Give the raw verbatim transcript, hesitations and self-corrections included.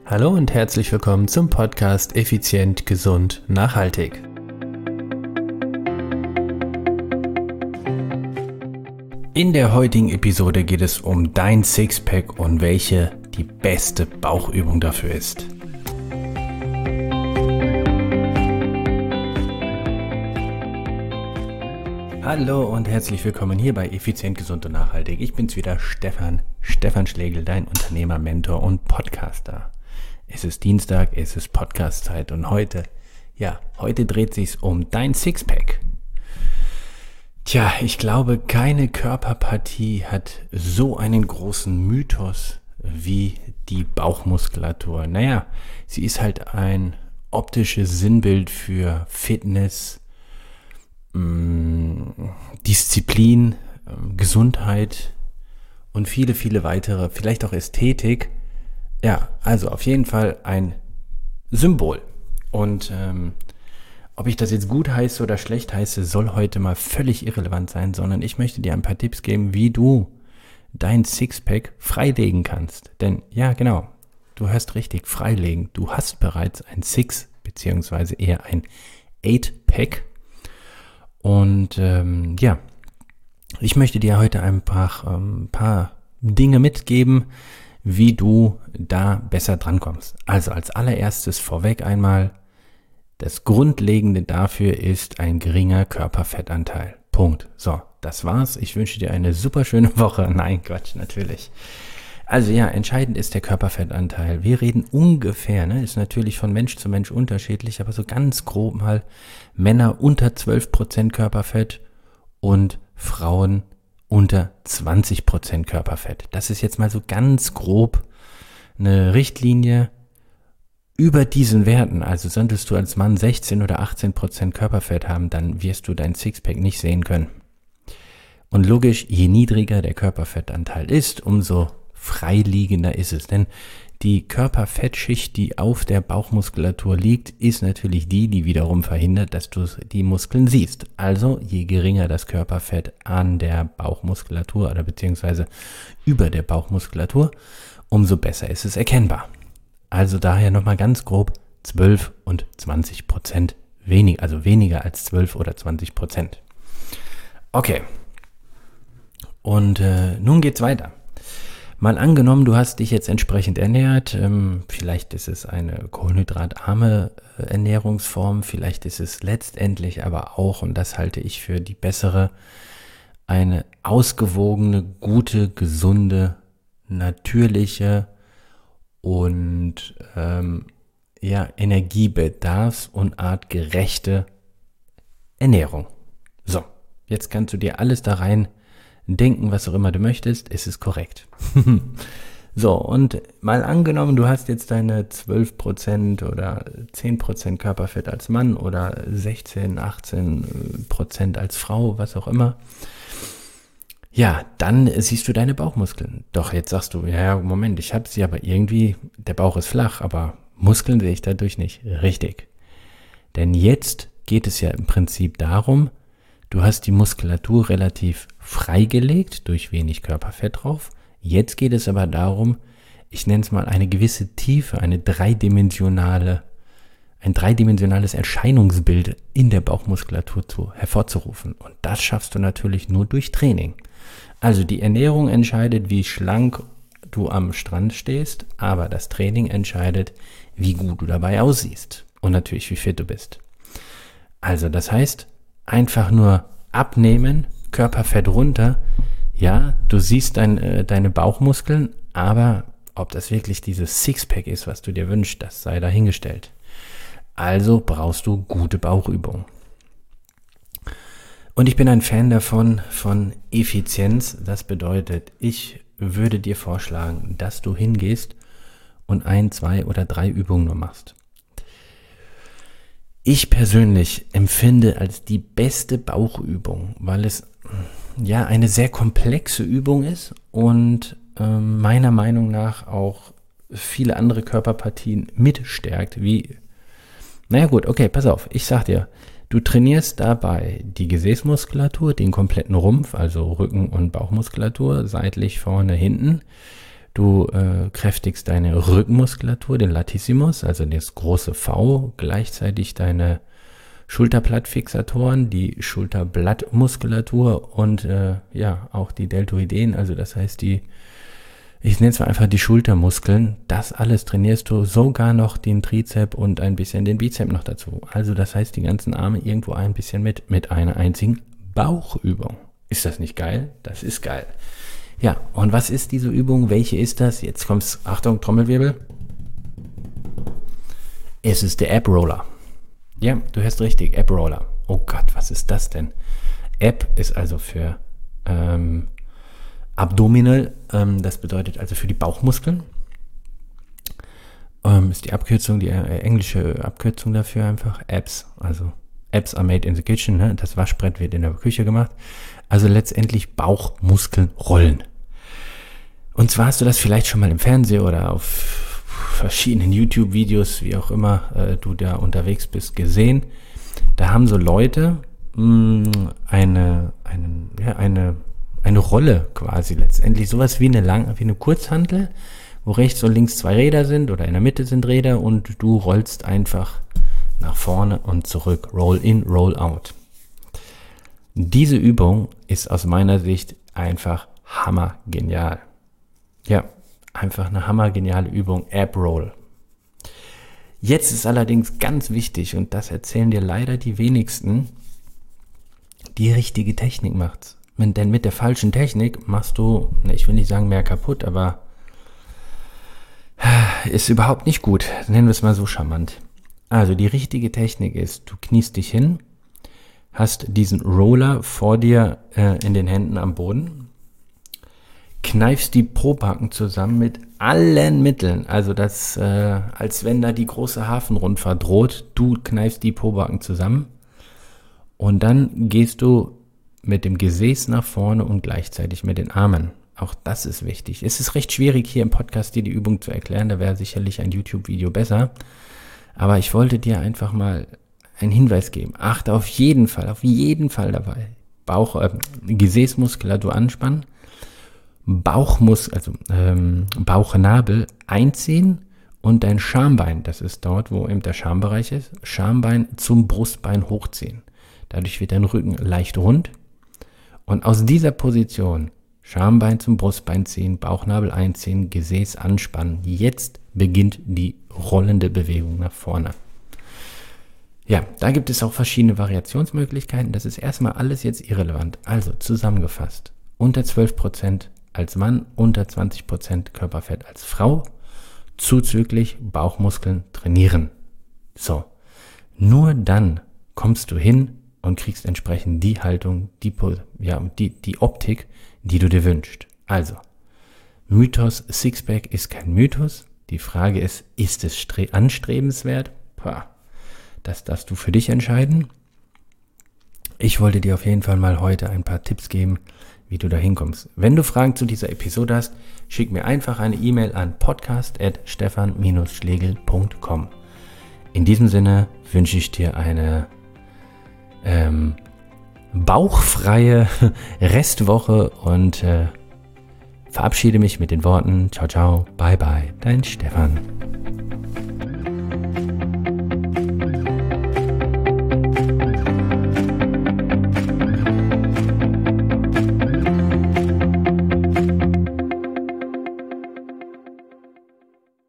Hallo und herzlich willkommen zum Podcast Effizient, Gesund, Nachhaltig. In der heutigen Episode geht es um dein Sixpack und welche die beste Bauchübung dafür ist. Hallo und herzlich willkommen hier bei Effizient, Gesund und Nachhaltig. Ich bin's wieder, Stefan, Stefan Schlegel, dein Unternehmer, Mentor und Podcaster. Es ist Dienstag, es ist Podcast-Zeit und heute, ja, heute dreht sich's um dein Sixpack. Tja, ich glaube, keine Körperpartie hat so einen großen Mythos wie die Bauchmuskulatur. Naja, sie ist halt ein optisches Sinnbild für Fitness, mh, Disziplin, äh, Gesundheit und viele, viele weitere, vielleicht auch Ästhetik. Ja, also auf jeden Fall ein Symbol. Und ähm, ob ich das jetzt gut heiße oder schlecht heiße, soll heute mal völlig irrelevant sein, sondern ich möchte dir ein paar Tipps geben, wie du dein Sixpack freilegen kannst. Denn ja, genau, du hörst richtig, freilegen. Du hast bereits ein Six, beziehungsweise eher ein Eight-Pack. Und ähm, ja, ich möchte dir heute ein paar, ähm, paar Dinge mitgeben, wie du da besser drankommst. Also als allererstes vorweg einmal, das Grundlegende dafür ist ein geringer Körperfettanteil. Punkt. So, das war's. Ich wünsche dir eine super schöne Woche. Nein, Quatsch, natürlich. Also ja, entscheidend ist der Körperfettanteil. Wir reden ungefähr, ne, ist natürlich von Mensch zu Mensch unterschiedlich, aber so ganz grob mal Männer unter zwölf Prozent Körperfett und Frauen unter zwanzig Prozent Körperfett. Das ist jetzt mal so ganz grob eine Richtlinie. Über diesen Werten, also solltest du als Mann sechzehn oder achtzehn Prozent Körperfett haben, dann wirst du dein Sixpack nicht sehen können. Und logisch, je niedriger der Körperfettanteil ist, umso freiliegender ist es. Denn die Körperfettschicht, die auf der Bauchmuskulatur liegt, ist natürlich die, die wiederum verhindert, dass du die Muskeln siehst. Also je geringer das Körperfett an der Bauchmuskulatur oder beziehungsweise über der Bauchmuskulatur, umso besser ist es erkennbar. Also daher nochmal ganz grob zwölf und zwanzig Prozent weniger, also weniger als zwölf oder zwanzig Prozent. Okay. Und äh, nun geht's weiter. Mal angenommen, du hast dich jetzt entsprechend ernährt, ähm, vielleicht ist es eine kohlenhydratarme äh, Ernährungsform, vielleicht ist es letztendlich aber auch, und das halte ich für die bessere, eine ausgewogene, gute, gesunde, natürliche und ähm, ja, energiebedarfs- und artgerechte Ernährung. So, jetzt kannst du dir alles da rein denken, was auch immer du möchtest, ist es korrekt. So, und mal angenommen, du hast jetzt deine zwölf Prozent oder zehn Prozent Körperfett als Mann oder sechzehn, achtzehn Prozent als Frau, was auch immer. Ja, dann siehst du deine Bauchmuskeln. Doch jetzt sagst du, ja, Moment, ich habe sie, aber irgendwie, der Bauch ist flach, aber Muskeln sehe ich dadurch nicht. Richtig. Denn jetzt geht es ja im Prinzip darum, du hast die Muskulatur relativ freigelegt, durch wenig Körperfett drauf. Jetzt geht es aber darum, ich nenne es mal eine gewisse Tiefe, eine dreidimensionale, ein dreidimensionales Erscheinungsbild in der Bauchmuskulatur zu, hervorzurufen. Und das schaffst du natürlich nur durch Training. Also die Ernährung entscheidet, wie schlank du am Strand stehst, aber das Training entscheidet, wie gut du dabei aussiehst und natürlich, wie fit du bist. Also das heißt, einfach nur abnehmen, Körperfett runter, ja, du siehst dein, äh, deine Bauchmuskeln, aber ob das wirklich dieses Sixpack ist, was du dir wünschst, das sei dahingestellt. Also brauchst du gute Bauchübungen. Und ich bin ein Fan davon, von Effizienz. Das bedeutet, ich würde dir vorschlagen, dass du hingehst und ein, zwei oder drei Übungen nur machst. Ich persönlich empfinde als die beste Bauchübung, weil es ja eine sehr komplexe Übung ist und äh, meiner Meinung nach auch viele andere Körperpartien mitstärkt, wie, naja gut, okay, pass auf, ich sag dir, du trainierst dabei die Gesäßmuskulatur, den kompletten Rumpf, also Rücken- und Bauchmuskulatur, seitlich, vorne, hinten. Du äh, kräftigst deine Rückenmuskulatur, den Latissimus, also das große V, gleichzeitig deine Schulterblattfixatoren, die Schulterblattmuskulatur und äh, ja, auch die Deltoiden, also das heißt die, ich nenne es mal einfach die Schultermuskeln. Das alles trainierst du, sogar noch den Trizep und ein bisschen den Bizep noch dazu. Also das heißt die ganzen Arme irgendwo ein bisschen mit, mit einer einzigen Bauchübung. Ist das nicht geil? Das ist geil. Ja, und was ist diese Übung? Welche ist das? Jetzt kommt's, Achtung, Trommelwirbel. Es ist der Ab Roller. Ja, du hörst richtig, Ab Roller. Oh Gott, was ist das denn? Ab ist also für ähm, Abdominal, ähm, das bedeutet also für die Bauchmuskeln. Ähm, ist die Abkürzung, die äh, englische Abkürzung dafür einfach Abs. Also Abs are made in the kitchen, ne? Das Waschbrett wird in der Küche gemacht. Also letztendlich Bauchmuskeln rollen. Und zwar hast du das vielleicht schon mal im Fernsehen oder auf verschiedenen YouTube-Videos, wie auch immer äh, du da unterwegs bist, gesehen. Da haben so Leute mh, eine, eine, ja, eine, eine Rolle quasi letztendlich. Sowas wie eine, lang, wie eine Kurzhantel, wo rechts und links zwei Räder sind oder in der Mitte sind Räder und du rollst einfach nach vorne und zurück. Roll in, roll out. Diese Übung ist aus meiner Sicht einfach hammergenial. Ja, einfach eine hammergeniale Übung, Ab Roll. Jetzt ist allerdings ganz wichtig, und das erzählen dir leider die wenigsten, die richtige Technik macht's. Denn mit der falschen Technik machst du, ich will nicht sagen mehr kaputt, aber ist überhaupt nicht gut. Nennen wir es mal so charmant. Also die richtige Technik ist, du kniest dich hin, hast diesen Roller vor dir äh, in den Händen am Boden, kneifst die Pobacken zusammen mit allen Mitteln, also das, äh, als wenn da die große Hafenrundfahrt droht, du kneifst die Pobacken zusammen und dann gehst du mit dem Gesäß nach vorne und gleichzeitig mit den Armen. Auch das ist wichtig. Es ist recht schwierig, hier im Podcast dir die Übung zu erklären, da wäre sicherlich ein YouTube-Video besser, aber ich wollte dir einfach mal einen Hinweis geben. Achte auf jeden Fall, auf jeden Fall dabei. Bauch, äh, Gesäßmuskulatur anspannen, Bauchmus, also ähm, Bauchnabel einziehen und dein Schambein, das ist dort, wo eben der Schambereich ist, Schambein zum Brustbein hochziehen. Dadurch wird dein Rücken leicht rund und aus dieser Position Schambein zum Brustbein ziehen, Bauchnabel einziehen, Gesäß anspannen. Jetzt beginnt die rollende Bewegung nach vorne. Ja, da gibt es auch verschiedene Variationsmöglichkeiten. Das ist erstmal alles jetzt irrelevant. Also zusammengefasst, unter zwölf Prozent als Mann, unter zwanzig Prozent Körperfett als Frau, zuzüglich Bauchmuskeln trainieren. So, nur dann kommst du hin und kriegst entsprechend die Haltung, die, ja, die, die Optik, die du dir wünschst. Also, Mythos Sixpack ist kein Mythos. Die Frage ist, ist es stre- anstrebenswert? Pah. Das darfst du für dich entscheiden. Ich wollte dir auf jeden Fall mal heute ein paar Tipps geben, wie du da hinkommst. Wenn du Fragen zu dieser Episode hast, schick mir einfach eine E-Mail an podcast at stefan schlegel punkt com. In diesem Sinne wünsche ich dir eine ähm, bauchfreie Restwoche und äh, verabschiede mich mit den Worten ciao, ciao, bye, bye, dein Stefan.